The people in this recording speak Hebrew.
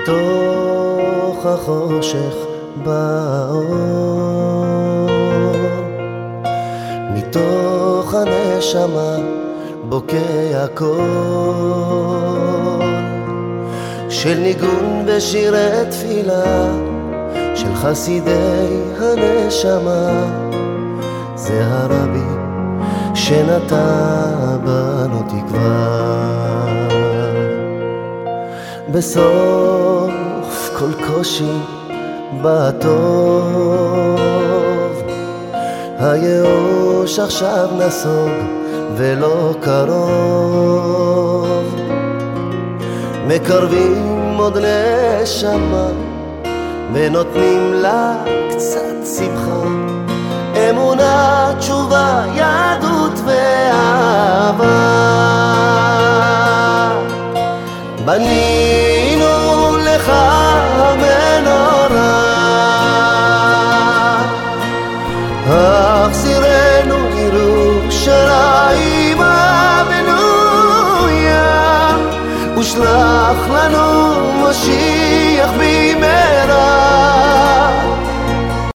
מתוך החושך באור, מתוך הנשמה בוקע קול של ניגון ושירי תפילה של חסידי הנשמה. זה הרבי שנטע בנו תקווה. בסוף כל קושי בטוב, הייאוש עכשיו נסוג ולא קרוב. מקרבים עוד נשמה ונותנים לה קצת שמחה, אמונה, תשובה, יהדות ואהבה. בנינו לך המנורה, החזירנו ירושלים הבנויה, ושלח לנו משיח במהרה.